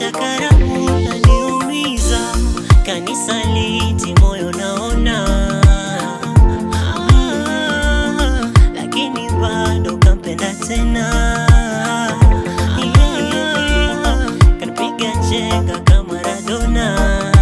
ya karamu naniumiza, kanisaliti moyo naona, lakini bado kampenda tena. Kanipiga chenga kama Maradona.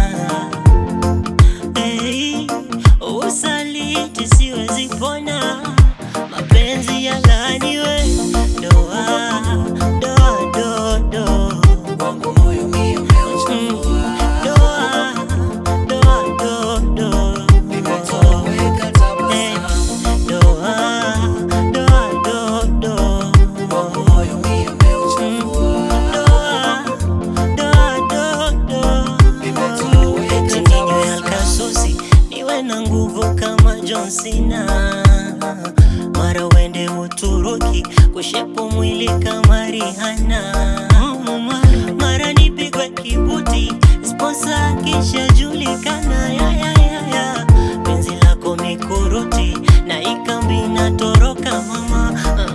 Usaliti siwezi pona, mapenzi yalaaniwe. Doa, doa, doa, doa, wangu moyo mie umeuchafua. doa, doa, doa, doa, Nimetoweka tabasamu. doa, doa, doa, doa, Wangu moyo mie umeuchafua. doa, doa, doa, doa. Nimetoweka Eti ninywe tabasamu. alkasusi, niwe na nguvu kama John Cena, mara wende Uturuki kushepu mwili kama Rihanna, mara nipigwe kibuti sponsor kisha julikana. Ya penzi lako mikuruti na ikambi natoroka mama.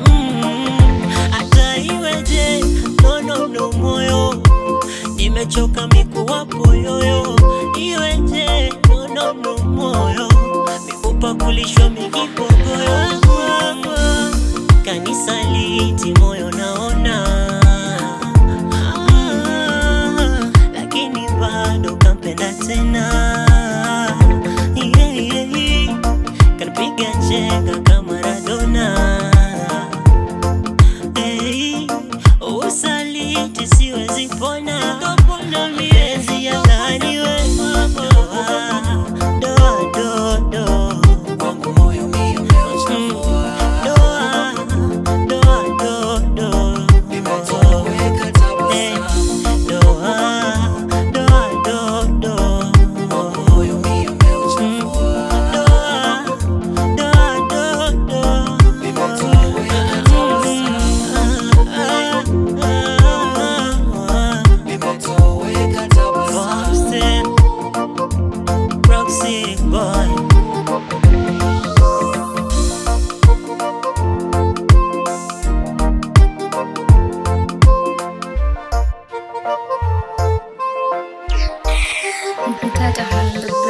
Hata iweje no moyo, nimechoka mikuwa poyoyo. Iweje no moyo, mikupa kulishwa mikipogoyo. Kanisaliti moyo naona, lakini bado kampenda tena. Kanipiga chenga kama Maradona. Usaliti siwezi pona, mapenzi yalaaniwe. Doa, doa, doa, doa, Wangu moyo mie umeuchafua. doa, doa, doa, doa, Nimetoweka tabasamu. doa, doa, doa, doa, Wangu moyo mie umeuchafua. doa, doa, doa, doa. Nimetoweka tabasamu. Nimetoweka tabasamu. Roxy boy. Mtata on the